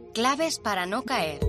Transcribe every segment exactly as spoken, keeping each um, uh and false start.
Claves para no caer.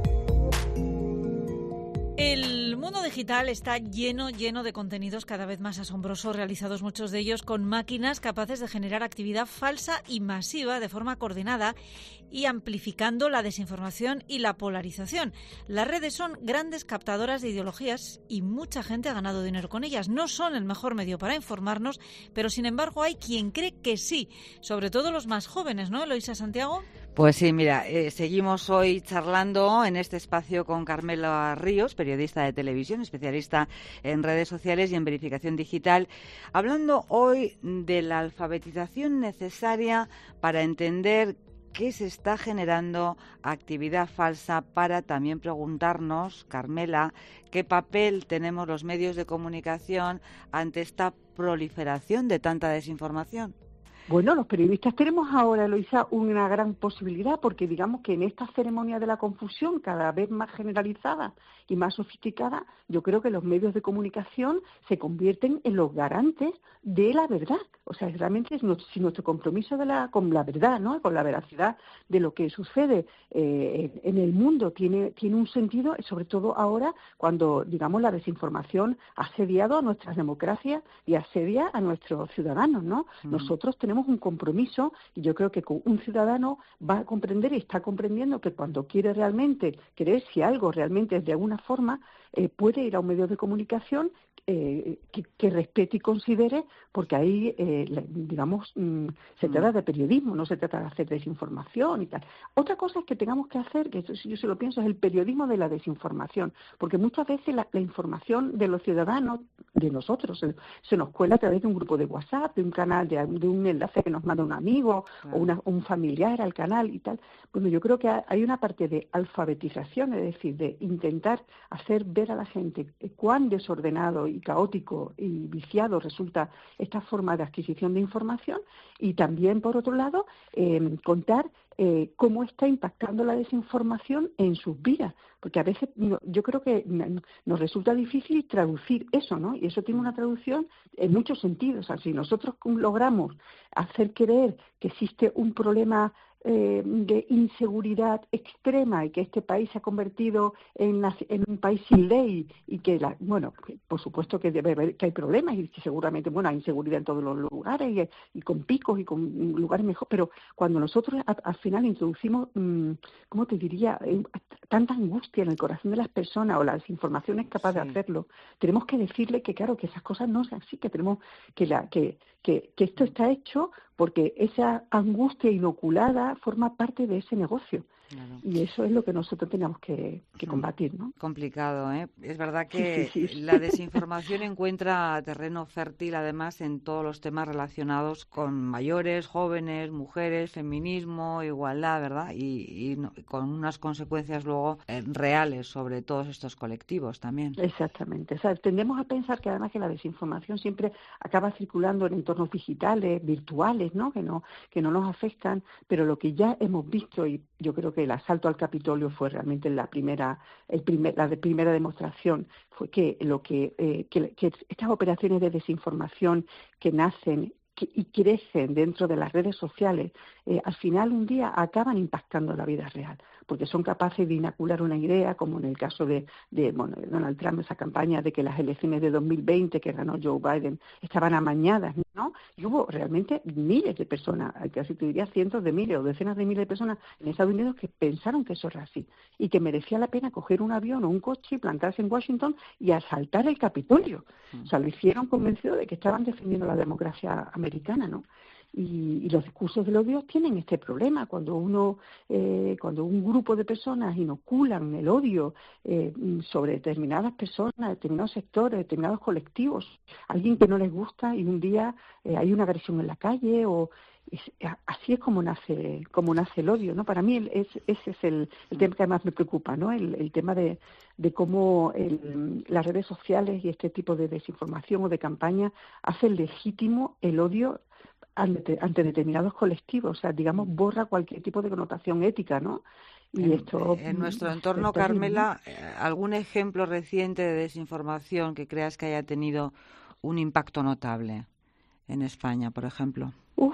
El mundo digital está lleno, lleno de contenidos cada vez más asombrosos, realizados muchos de ellos con máquinas capaces de generar actividad falsa y masiva de forma coordinada y amplificando la desinformación y la polarización. Las redes son grandes captadoras de ideologías y mucha gente ha ganado dinero con ellas. No son el mejor medio para informarnos, pero sin embargo hay quien cree que sí, sobre todo los más jóvenes, ¿no, Eloísa Santiago? Pues sí, mira, eh, seguimos hoy charlando en este espacio con Carmela Ríos, periodista de televisión, especialista en redes sociales y en verificación digital, hablando hoy de la alfabetización necesaria para entender qué se está generando actividad falsa, para también preguntarnos, Carmela, qué papel tenemos los medios de comunicación ante esta proliferación de tanta desinformación. Bueno, los periodistas tenemos ahora, Eloísa, una gran posibilidad, porque digamos que en esta ceremonia de la confusión cada vez más generalizada y más sofisticada, yo creo que los medios de comunicación se convierten en los garantes de la verdad. O sea, realmente si nuestro compromiso de la, con la verdad, ¿no?, con la veracidad de lo que sucede eh, en el mundo tiene, tiene un sentido, sobre todo ahora cuando, digamos, la desinformación ha asediado a nuestras democracias y asedia a nuestros ciudadanos, ¿no? Mm. Nosotros tenemos un compromiso y yo creo que un ciudadano va a comprender y está comprendiendo que cuando quiere realmente creer si algo realmente es de alguna forma, eh, puede ir a un medio de comunicación Eh, que, que respete y considere, porque ahí, eh, digamos, mm, se trata de periodismo, no se trata de hacer desinformación y tal. Otra cosa es que tengamos que hacer, que eso yo se lo pienso, es el periodismo de la desinformación, porque muchas veces la, la información de los ciudadanos, de nosotros, se, se nos cuela a través de un grupo de WhatsApp, de un canal, de, de un enlace que nos manda un amigo claro. o una, un familiar al canal y tal. Bueno, yo creo que hay una parte de alfabetización, es decir, de intentar hacer ver a la gente cuán desordenado y caótico y viciado resulta esta forma de adquisición de información, y también, por otro lado, eh, contar eh, cómo está impactando la desinformación en sus vidas, porque a veces no, yo creo que nos resulta difícil traducir eso, ¿no? Y eso tiene una traducción en muchos sentidos. O sea, si nosotros logramos hacer creer que existe un problema Eh, de inseguridad extrema y que este país se ha convertido en, la, en un país sin ley y que, la, bueno, por supuesto que debe haber, que hay problemas y que seguramente, bueno, hay inseguridad en todos los lugares y, y con picos y con lugares mejor, pero cuando nosotros a, al final introducimos, mmm, ¿cómo te diría?, tanta angustia en el corazón de las personas, o la desinformación es capaz sí. de hacerlo, tenemos que decirle que, claro, que esas cosas no sean así, que tenemos que, la, que, que, que esto está hecho porque esa angustia inoculada forma parte de ese negocio. Claro. Y eso es lo que nosotros tenemos que, que combatir, ¿no? Complicado, ¿eh? Es verdad que sí, sí, sí. la desinformación encuentra terreno fértil, además, en todos los temas relacionados con mayores, jóvenes, mujeres, feminismo, igualdad, ¿verdad? Y, y no, con unas consecuencias luego eh, reales sobre todos estos colectivos también. Exactamente. O sea, tendemos a pensar que además que la desinformación siempre acaba circulando en entornos digitales, virtuales, ¿no? Que no, que no nos afectan, pero lo que ya hemos visto, y yo creo que el asalto al Capitolio fue realmente la primera, el primer, la de primera demostración, fue que lo que, eh, que, que estas operaciones de desinformación que nacen que, y crecen dentro de las redes sociales, eh, al final un día acaban impactando la vida real, porque son capaces de inocular una idea, como en el caso de, de, bueno, de Donald Trump, esa campaña de que las elecciones de dos mil veinte que ganó Joe Biden estaban amañadas, ¿no? Y hubo realmente miles de personas, casi te diría cientos de miles o decenas de miles de personas en Estados Unidos que pensaron que eso era así y que merecía la pena coger un avión o un coche y plantarse en Washington y asaltar el Capitolio. O sea, lo hicieron convencidos de que estaban defendiendo la democracia americana, ¿no? Y, y los discursos del odio tienen este problema. Cuando uno, eh, cuando un grupo de personas inoculan el odio eh, sobre determinadas personas, determinados sectores, determinados colectivos, alguien que no les gusta y un día eh, hay una agresión en la calle, o es, así es como nace, como nace el odio, ¿no? Para mí es, ese es el, el tema que más me preocupa, ¿no? El, el tema de, de cómo el, las redes sociales y este tipo de desinformación o de campaña hacen legítimo el odio ante, ante determinados colectivos, o sea, digamos, borra cualquier tipo de connotación ética, ¿no? Y en, esto en nuestro entorno, Carmela, ¿algún ejemplo reciente de desinformación que creas que haya tenido un impacto notable en España, por ejemplo? Uf,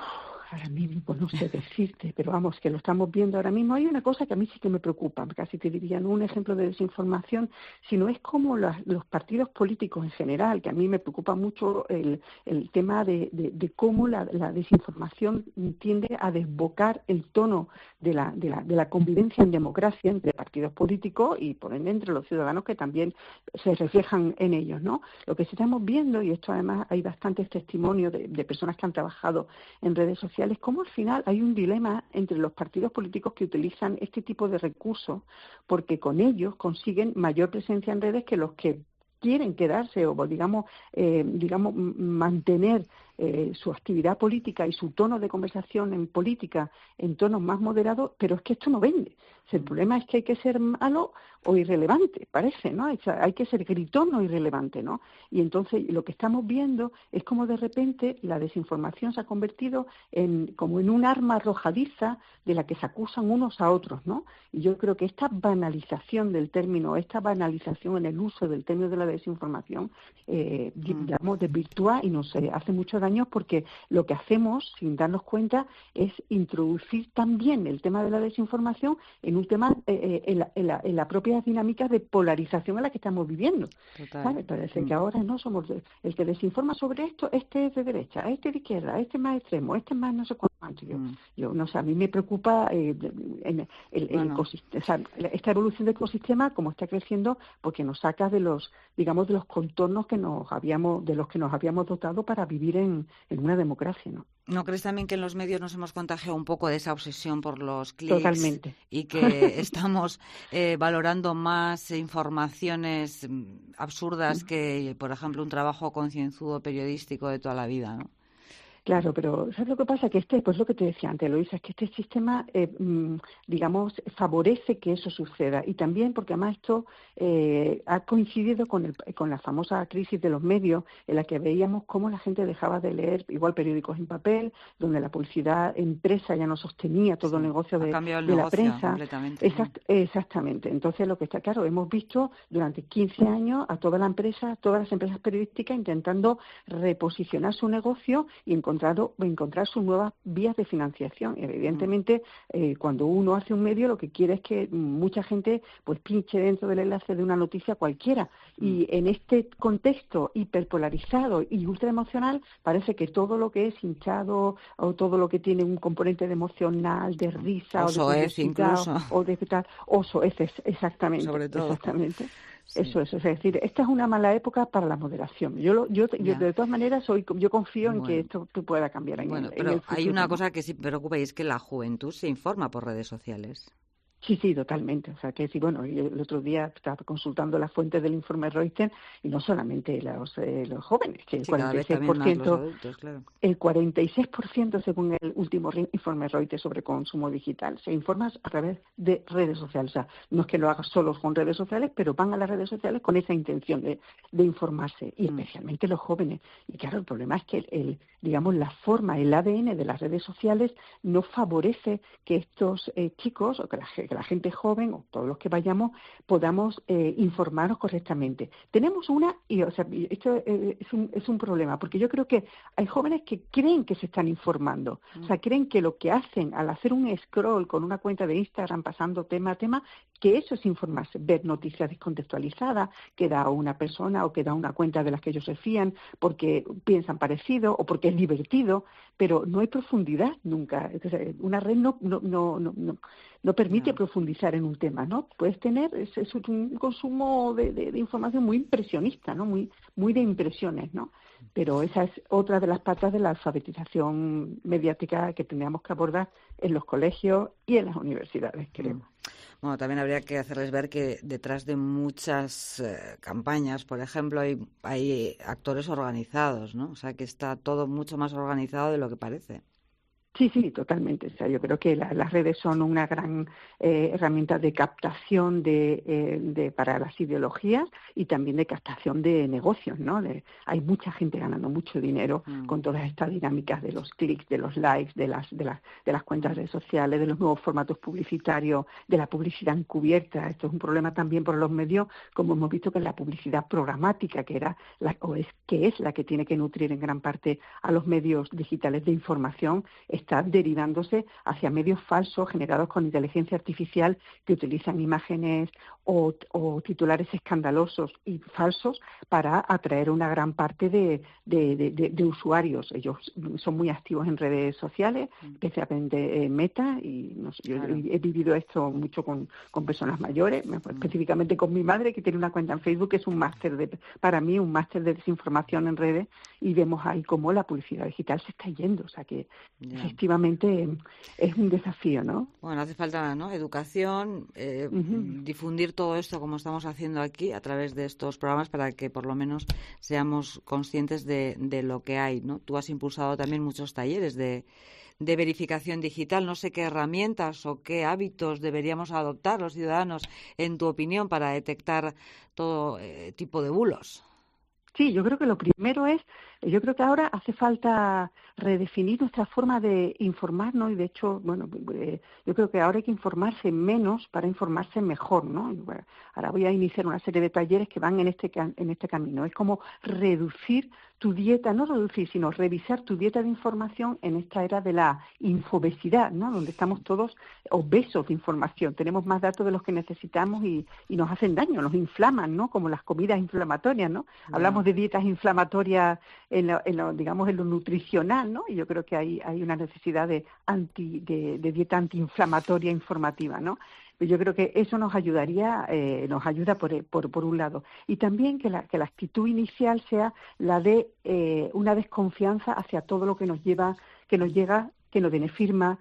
Ahora mismo, pues no sé decirte, pero vamos, que lo estamos viendo ahora mismo. Hay una cosa que a mí sí que me preocupa, casi te diría, no un ejemplo de desinformación, sino es como las, los partidos políticos en general, que a mí me preocupa mucho el, el tema de, de, de cómo la, la desinformación tiende a desbocar el tono de la, de, la, de la convivencia en democracia entre partidos políticos y, por ende, entre los ciudadanos que también se reflejan en ellos, ¿no? Lo que estamos viendo, y esto además hay bastantes testimonios de, de personas que han trabajado en redes sociales, cómo al final hay un dilema entre los partidos políticos que utilizan este tipo de recursos, porque con ellos consiguen mayor presencia en redes que los que quieren quedarse o digamos eh, digamos mantener eh, su actividad política y su tono de conversación en política en tonos más moderados, pero es que esto no vende. O sea, el problema es que hay que ser malo o irrelevante, parece, ¿no? Hay, hay que ser gritón o irrelevante, ¿no? Y entonces lo que estamos viendo es como de repente la desinformación se ha convertido en como en un arma arrojadiza de la que se acusan unos a otros, ¿no? Y yo creo que esta banalización del término, esta banalización en el uso del término de la desinformación, eh, digamos, desvirtúa y nos eh, hace mucho daño, porque lo que hacemos, sin darnos cuenta, es introducir también el tema de la desinformación en un tema, eh, en, la, en, la, en la propia dinámica de polarización en la que estamos viviendo. ¿Sabes? Parece mm. que ahora no somos de, el que desinforma sobre esto, este es de derecha, este es de izquierda, este es más extremo, este es más no sé cuánto. Yo, mm. yo no sé, a mí me preocupa eh, en, el, el bueno. ecosistema, o sea, esta evolución del ecosistema, como está creciendo, porque nos saca de los, digamos, de los contornos que nos habíamos, de los que nos habíamos dotado para vivir en, en una democracia, ¿no? ¿No crees también que en los medios nos hemos contagiado un poco de esa obsesión por los clics? Totalmente. Y que estamos eh, valorando más informaciones absurdas que, por ejemplo, un trabajo concienzudo periodístico de toda la vida, ¿no? Claro, pero ¿sabes lo que pasa? Que este, pues lo que te decía antes, Eloísa, es que este sistema, eh, digamos, favorece que eso suceda. Y también porque además esto eh, ha coincidido con, el, con la famosa crisis de los medios, en la que veíamos cómo la gente dejaba de leer igual periódicos en papel, donde la publicidad impresa ya no sostenía todo sí, el negocio de, el de negocio, la prensa. Completamente. Exact, exactamente. Entonces, lo que está claro, hemos visto durante quince años a toda la empresa, todas las empresas periodísticas intentando reposicionar su negocio y encontrar encontrar sus nuevas vías de financiación. Evidentemente, eh, cuando uno hace un medio, lo que quiere es que mucha gente pues pinche dentro del enlace de una noticia cualquiera. Y en este contexto hiperpolarizado y ultraemocional, parece que todo lo que es hinchado o todo lo que tiene un componente de emocional, de risa o, o de soez incluso. o de tal, o soeces, exactamente. Sobre todo. Exactamente. Sí. Eso es, es decir, esta es una mala época para la moderación. Yo, lo, yo, yo de todas maneras, soy, yo confío bueno. en que esto pueda cambiar en, bueno, el, pero en el futuro. Hay una cosa que sí me preocupa y es que la juventud se informa por redes sociales. Sí, sí, totalmente. O sea, que sí, bueno, yo el otro día estaba consultando las fuentes del informe Reuters y no solamente los, eh, los jóvenes, que el sí, cuarenta y seis por ciento, los adultos, claro. El cuarenta y seis por ciento según el último informe Reuters sobre consumo digital, se informa a través de redes sociales. O sea, no es que lo hagan solos con redes sociales, pero van a las redes sociales con esa intención de, de informarse, y mm. especialmente los jóvenes. Y claro, el problema es que el, el, digamos, la forma, el A D N de las redes sociales no favorece que estos eh, chicos, o que la, que la gente joven, o todos los que vayamos, podamos eh, informarnos correctamente. Tenemos una, y o sea, esto eh, es, un, es un problema, porque yo creo que hay jóvenes que creen que se están informando, mm. o sea, creen que lo que hacen al hacer un scroll con una cuenta de Instagram pasando tema a tema, que eso es informarse, ver noticias descontextualizadas que da una persona o que da una cuenta de las que ellos se fían porque piensan parecido o porque es divertido, pero no hay profundidad nunca. Entonces, una red no no no no, no, no permite no. profundizar en un tema, ¿no? Puedes tener es, es un consumo de, de, de información muy impresionista, ¿no? Muy muy de impresiones, ¿no? Pero esa es otra de las patas de la alfabetización mediática que tendríamos que abordar en los colegios y en las universidades, creo. Mm. Bueno, también habría que hacerles ver que detrás de muchas eh, campañas, por ejemplo, hay, hay actores organizados, ¿no? O sea, que está todo mucho más organizado de lo que parece. Sí, sí, totalmente. O sea, yo creo que la, las redes son una gran eh, herramienta de captación de, eh, de para las ideologías y también de captación de negocios, ¿no? De, hay mucha gente ganando mucho dinero mm. con todas estas dinámicas de los clics, de los likes, de las de las de las cuentas redes sociales, de los nuevos formatos publicitarios, de la publicidad encubierta. Esto es un problema también por los medios, como hemos visto que la publicidad programática, que era la, o es que es la que tiene que nutrir en gran parte a los medios digitales de información, está derivándose hacia medios falsos generados con inteligencia artificial que utilizan imágenes o, o titulares escandalosos y falsos para atraer una gran parte de, de, de, de, de usuarios. Ellos son muy activos en redes sociales, especialmente en Meta, y no sé, claro. yo he vivido esto mucho con, con personas mayores, específicamente con mi madre, que tiene una cuenta en Facebook, que es un máster de, para mí, un máster de desinformación en redes, y vemos ahí cómo la publicidad digital se está yendo, o sea que yeah. efectivamente es un desafío, ¿no? Bueno, hace falta, ¿no?, educación, eh, uh-huh. difundir todo esto como estamos haciendo aquí a través de estos programas para que por lo menos seamos conscientes de, de lo que hay, ¿no? Tú has impulsado también muchos talleres de, de verificación digital. No sé qué herramientas o qué hábitos deberíamos adoptar los ciudadanos, en tu opinión, para detectar todo eh, tipo de bulos. Sí, yo creo que lo primero es, yo creo que ahora hace falta redefinir nuestra forma de informarnos y, de hecho, bueno, eh, yo creo que ahora hay que informarse menos para informarse mejor, ¿no? Bueno, ahora voy a iniciar una serie de talleres que van en este en este camino. Es como reducir tu dieta, no reducir, sino revisar tu dieta de información en esta era de la infobesidad, ¿no?, donde estamos todos obesos de información. Tenemos más datos de los que necesitamos y, y nos hacen daño, nos inflaman, ¿no?, como las comidas inflamatorias, ¿no? No. Hablamos de dietas inflamatorias en lo, en lo, digamos, en lo nutricional, ¿no? Y yo creo que hay, hay una necesidad de, anti, de, de dieta antiinflamatoria informativa, ¿no? Yo creo que eso nos ayudaría, eh, nos ayuda por, por, por un lado. Y también que la, que la actitud inicial sea la de eh, una desconfianza hacia todo lo que nos lleva, que nos llega, que nos viene firma,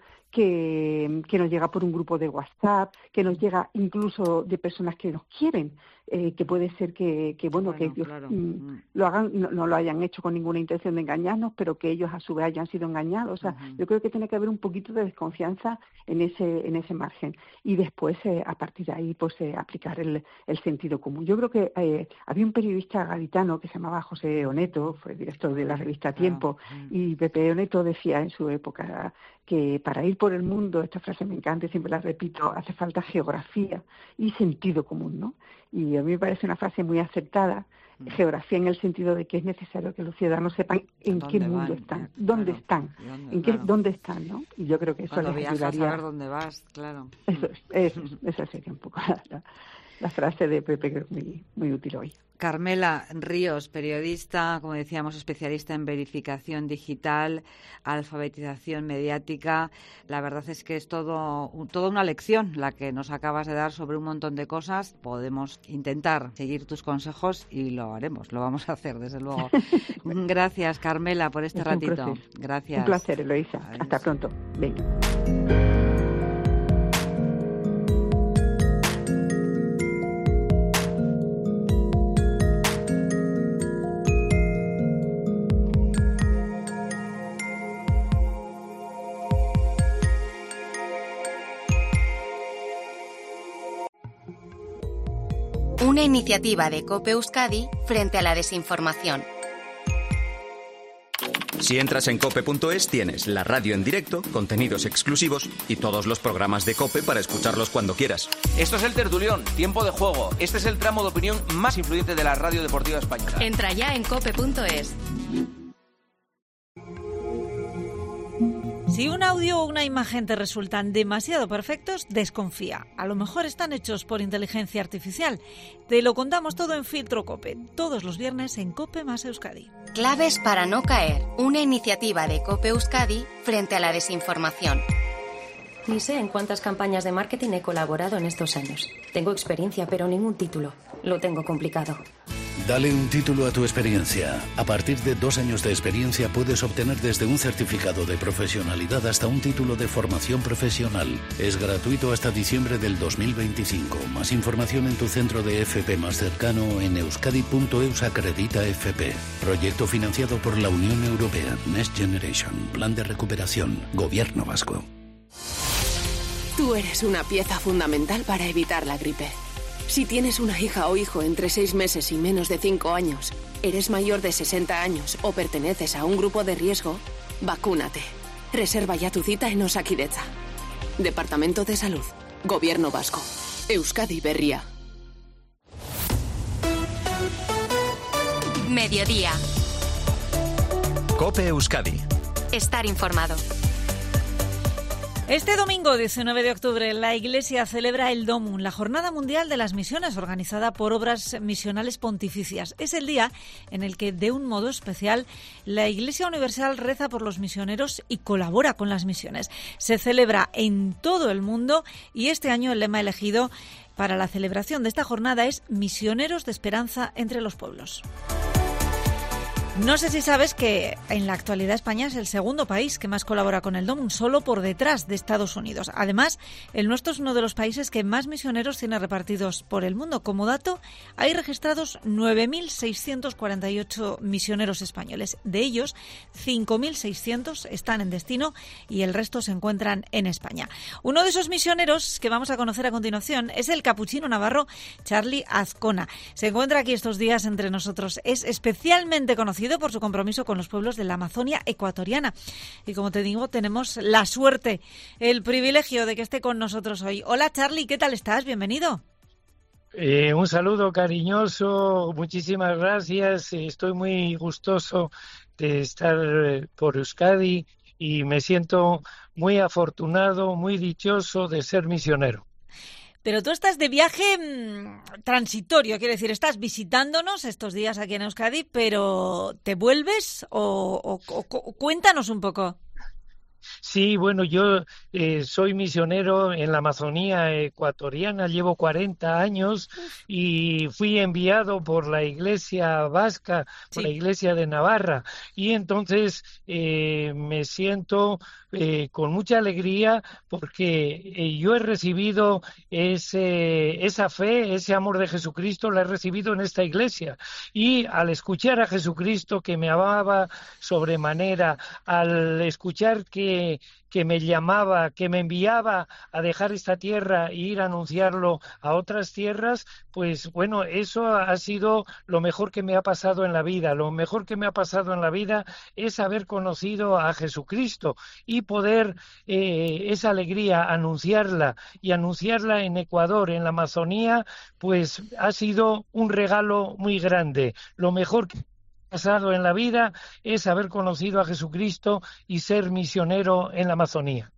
que, que nos llega por un grupo de WhatsApp, que nos llega incluso de personas que nos quieren, eh, que puede ser que, que bueno, bueno que ellos claro. mm, lo hagan, no, no lo hayan hecho con ninguna intención de engañarnos, pero que ellos a su vez hayan sido engañados. O sea, uh-huh. yo creo que tiene que haber un poquito de desconfianza en ese en ese margen y después eh, a partir de ahí pues eh, aplicar el, el sentido común. Yo creo que eh, había un periodista gaditano que se llamaba José Oneto, fue director de la revista Tiempo, uh-huh. y Pepe Oneto decía en su época que para ir por el mundo, esta frase me encanta y siempre la repito, hace falta geografía y sentido común, ¿no? Y a mí me parece una frase muy acertada, mm. geografía en el sentido de que es necesario que los ciudadanos sepan en qué mundo van? están, dónde claro. están, dónde, en qué, claro. dónde están, ¿no? Y yo creo que eso Cuando les viajas, ayudaría. saber dónde vas, claro. Eso es, eso es, esa sería un poco la, la, la frase de Pepe, que es muy, muy útil hoy. Carmela Ríos, periodista, como decíamos, especialista en verificación digital, alfabetización mediática. La verdad es que es todo toda una lección la que nos acabas de dar sobre un montón de cosas. Podemos intentar seguir tus consejos y lo haremos, lo vamos a hacer, desde luego. Gracias, Carmela, por este es ratito. Gracias. Un placer, Eloísa. Adiós. Hasta pronto. Venga. Una iniciativa de COPE Euskadi frente a la desinformación. Si entras en cope punto es tienes la radio en directo, contenidos exclusivos y todos los programas de COPE para escucharlos cuando quieras. Esto es El Tertulión, Tiempo de Juego. Este es el tramo de opinión más influyente de la radio deportiva española. Entra ya en cope punto es. Si un audio o una imagen te resultan demasiado perfectos, desconfía. A lo mejor están hechos por inteligencia artificial. Te lo contamos todo en Filtro COPE, todos los viernes en COPE más Euskadi. Claves para no caer. Una iniciativa de COPE Euskadi frente a la desinformación. Ni sé en cuántas campañas de marketing he colaborado en estos años. Tengo experiencia, pero ningún título. Lo tengo complicado. Dale un título a tu experiencia. A partir de dos años de experiencia puedes obtener desde un certificado de profesionalidad hasta un título de formación profesional. Es gratuito hasta diciembre del dos mil veinticinco. Más información en tu centro de F P más cercano en euskadi punto eus acredita F P. Proyecto financiado por la Unión Europea. Next Generation. Plan de recuperación. Gobierno vasco. Tú eres una pieza fundamental para evitar la gripe. Si tienes una hija o hijo entre seis meses y menos de cinco años, eres mayor de sesenta años o perteneces a un grupo de riesgo, vacúnate. Reserva ya tu cita en Osakidetza. Departamento de Salud. Gobierno Vasco. Euskadi Berria. Mediodía. COPE Euskadi. Estar informado. Este domingo diecinueve de octubre la Iglesia celebra el Domum, la Jornada Mundial de las Misiones, organizada por Obras Misionales Pontificias. Es el día en el que, de un modo especial, la Iglesia Universal reza por los misioneros y colabora con las misiones. Se celebra en todo el mundo y este año el lema elegido para la celebración de esta jornada es Misioneros de Esperanza entre los Pueblos. No sé si sabes que en la actualidad España es el segundo país que más colabora con el Domum, solo por detrás de Estados Unidos. Además, el nuestro es uno de los países que más misioneros tiene repartidos por el mundo. Como dato, hay registrados nueve mil seiscientos cuarenta y ocho misioneros españoles. De ellos, cinco mil seiscientos están en destino y el resto se encuentran en España. Uno de esos misioneros que vamos a conocer a continuación es el capuchino navarro Charly Azcona. Se encuentra aquí estos días entre nosotros. Es especialmente conocido por su compromiso con los pueblos de la Amazonia ecuatoriana. Y como te digo, tenemos la suerte, el privilegio de que esté con nosotros hoy. Hola Charly, ¿qué tal estás? Bienvenido. Eh, un saludo cariñoso, muchísimas gracias. Estoy muy gustoso de estar por Euskadi y me siento muy afortunado, muy dichoso de ser misionero. Pero tú estás de viaje mmm, transitorio, quiero decir, estás visitándonos estos días aquí en Euskadi, pero ¿te vuelves o, o, o, o cuéntanos un poco? Sí, bueno, yo eh, soy misionero en la Amazonía ecuatoriana, llevo cuarenta años y fui enviado por la Iglesia Vasca, por sí. la Iglesia de Navarra, y entonces eh, me siento eh, con mucha alegría porque eh, yo he recibido ese, esa fe, ese amor de Jesucristo, la he recibido en esta iglesia, y al escuchar a Jesucristo que me amaba sobremanera, al escuchar que que me llamaba, que me enviaba a dejar esta tierra e ir a anunciarlo a otras tierras, pues bueno, eso ha sido lo mejor que me ha pasado en la vida. Lo mejor que me ha pasado en la vida es haber conocido a Jesucristo y poder eh, esa alegría anunciarla y anunciarla en Ecuador, en la Amazonía, pues ha sido un regalo muy grande. Lo mejor que pasado en la vida es haber conocido a Jesucristo y ser misionero en la Amazonía.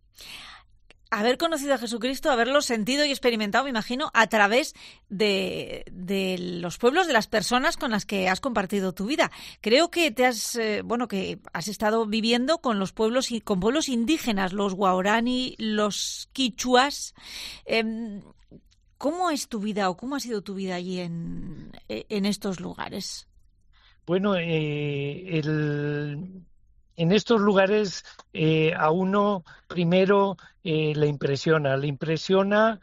Haber conocido a Jesucristo, haberlo sentido y experimentado, me imagino, a través de, de los pueblos, de las personas con las que has compartido tu vida. Creo que te has, eh, bueno, que has estado viviendo con los pueblos, con pueblos indígenas, los guaraní, los quichuas. Eh, ¿Cómo es tu vida o cómo ha sido tu vida allí en, en estos lugares? Bueno, eh, el, en estos lugares eh, a uno primero eh, le impresiona, le impresiona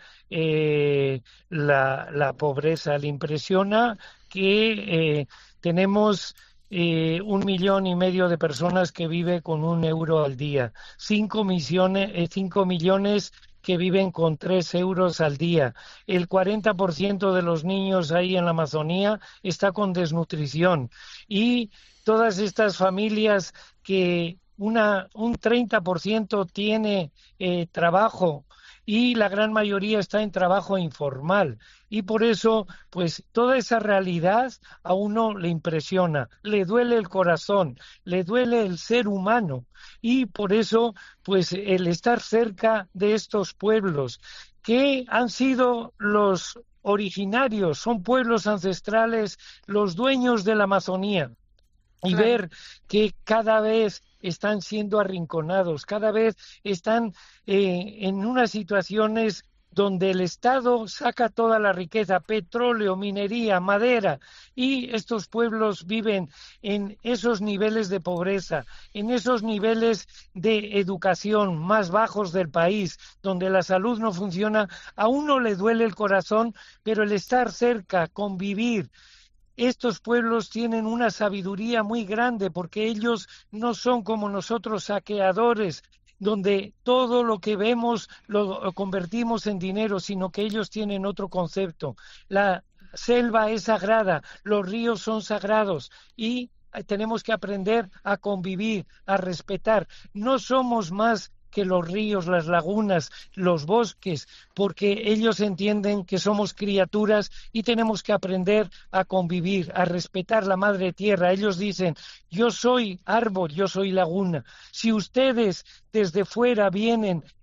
eh, la, la pobreza, le impresiona que eh, tenemos eh, un millón y medio de personas que viven con un euro al día, cinco millones, eh, cinco millones que viven con tres euros al día. El cuarenta por ciento de los niños ahí en la Amazonía está con desnutrición. Y todas estas familias que una, un treinta por ciento tiene eh, trabajo y la gran mayoría está en trabajo informal. Y por eso, pues toda esa realidad a uno le impresiona, le duele el corazón, le duele el ser humano. Y por eso, pues el estar cerca de estos pueblos que han sido los originarios, son pueblos ancestrales, los dueños de la Amazonía, y claro. ver que cada vez están siendo arrinconados, cada vez están eh, en unas situaciones donde el Estado saca toda la riqueza, petróleo, minería, madera, y estos pueblos viven en esos niveles de pobreza, en esos niveles de educación más bajos del país, donde la salud no funciona. A uno le duele el corazón, pero el estar cerca, convivir. Estos pueblos tienen una sabiduría muy grande porque ellos no son como nosotros saqueadores, donde todo lo que vemos lo convertimos en dinero, sino que ellos tienen otro concepto. La selva es sagrada, los ríos son sagrados y tenemos que aprender a convivir, a respetar. No somos más que los ríos, las lagunas, los bosques, porque ellos entienden que somos criaturas y tenemos que aprender a convivir, a respetar la madre tierra. Ellos dicen, yo soy árbol, yo soy laguna. Si ustedes desde fuera vienen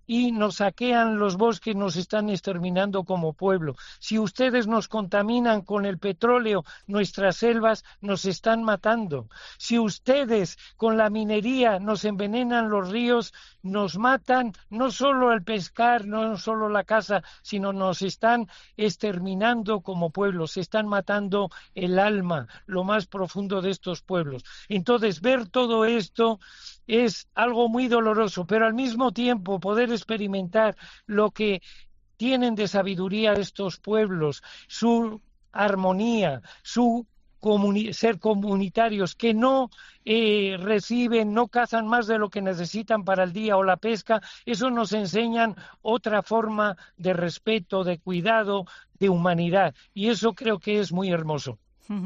y nos saquean los bosques, nos están exterminando como pueblo. Si ustedes nos contaminan con el petróleo, nuestras selvas nos están matando. Si ustedes con la minería nos envenenan los ríos, nos matan no solo el pescar, no solo la caza, sino nos están exterminando como pueblo, se están matando el alma, lo más profundo de estos pueblos. Entonces, ver todo esto es algo muy doloroso, pero al mismo tiempo poder experimentar lo que tienen de sabiduría estos pueblos, su armonía, su comuni- ser comunitarios, que no eh, reciben, no cazan más de lo que necesitan para el día o la pesca, eso nos enseñan otra forma de respeto, de cuidado, de humanidad, y eso creo que es muy hermoso.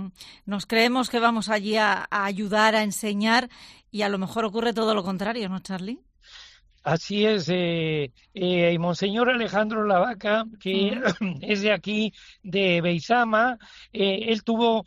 Nos creemos que vamos allí a, a ayudar, a enseñar, y a lo mejor ocurre todo lo contrario, ¿no, Charly? Así es, eh, eh, Monseñor Alejandro Lavaca, que uh-huh. es de aquí, de Beizama, eh, él tuvo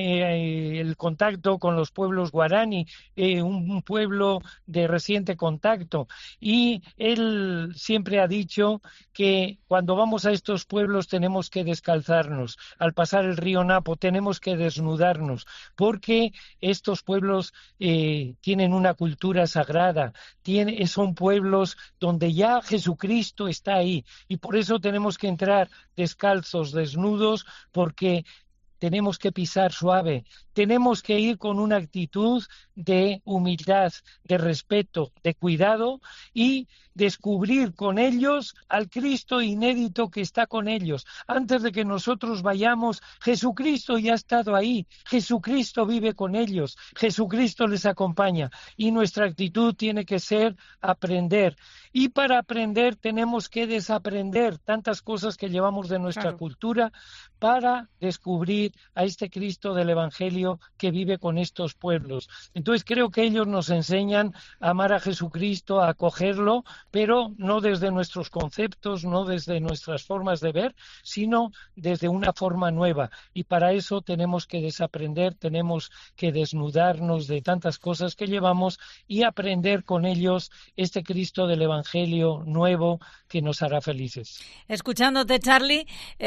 eh, el contacto con los pueblos guaraní, eh, un, un pueblo de reciente contacto, y él siempre ha dicho que cuando vamos a estos pueblos tenemos que descalzarnos, al pasar el río Napo tenemos que desnudarnos, porque estos pueblos eh, tienen una cultura sagrada, tiene, son pueblos donde ya Jesucristo está ahí, y por eso tenemos que entrar descalzos, desnudos, porque tenemos que pisar suave, tenemos que ir con una actitud de humildad, de respeto, de cuidado, y descubrir con ellos al Cristo inédito que está con ellos. Antes de que nosotros vayamos, Jesucristo ya ha estado ahí, Jesucristo vive con ellos, Jesucristo les acompaña, y nuestra actitud tiene que ser aprender. Y para aprender tenemos que desaprender tantas cosas que llevamos de nuestra claro. cultura para descubrir a este Cristo del Evangelio que vive con estos pueblos. Entonces creo que ellos nos enseñan a amar a Jesucristo, a acogerlo, pero no desde nuestros conceptos, no desde nuestras formas de ver, sino desde una forma nueva. Y para eso tenemos que desaprender, tenemos que desnudarnos de tantas cosas que llevamos y aprender con ellos este Cristo del Evangelio nuevo que nos hará felices. Escuchándote, Charly,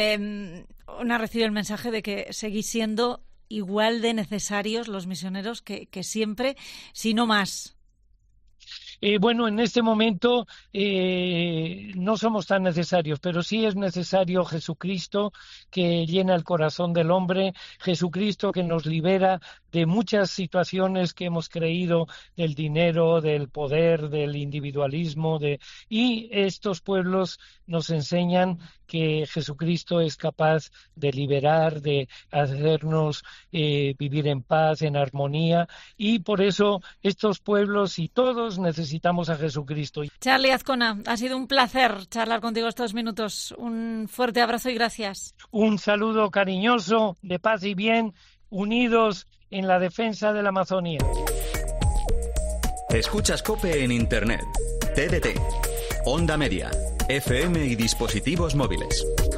eh, ha recibido el mensaje de que seguís siendo igual de necesarios los misioneros que, que siempre, si no más. Eh, bueno, en este momento eh, no somos tan necesarios, pero sí es necesario Jesucristo que llena el corazón del hombre, Jesucristo que nos libera de muchas situaciones que hemos creído, del dinero, del poder, del individualismo, de y estos pueblos nos enseñan que Jesucristo es capaz de liberar, de hacernos eh, vivir en paz, en armonía, y por eso estos pueblos y todos necesitamos a Jesucristo. Charly Azcona, ha sido un placer charlar contigo estos minutos. Un fuerte abrazo y gracias. Un saludo cariñoso, de paz y bien, unidos en la defensa de la Amazonía. Escuchas COPE en Internet, T D T, Onda Media, F M y dispositivos móviles.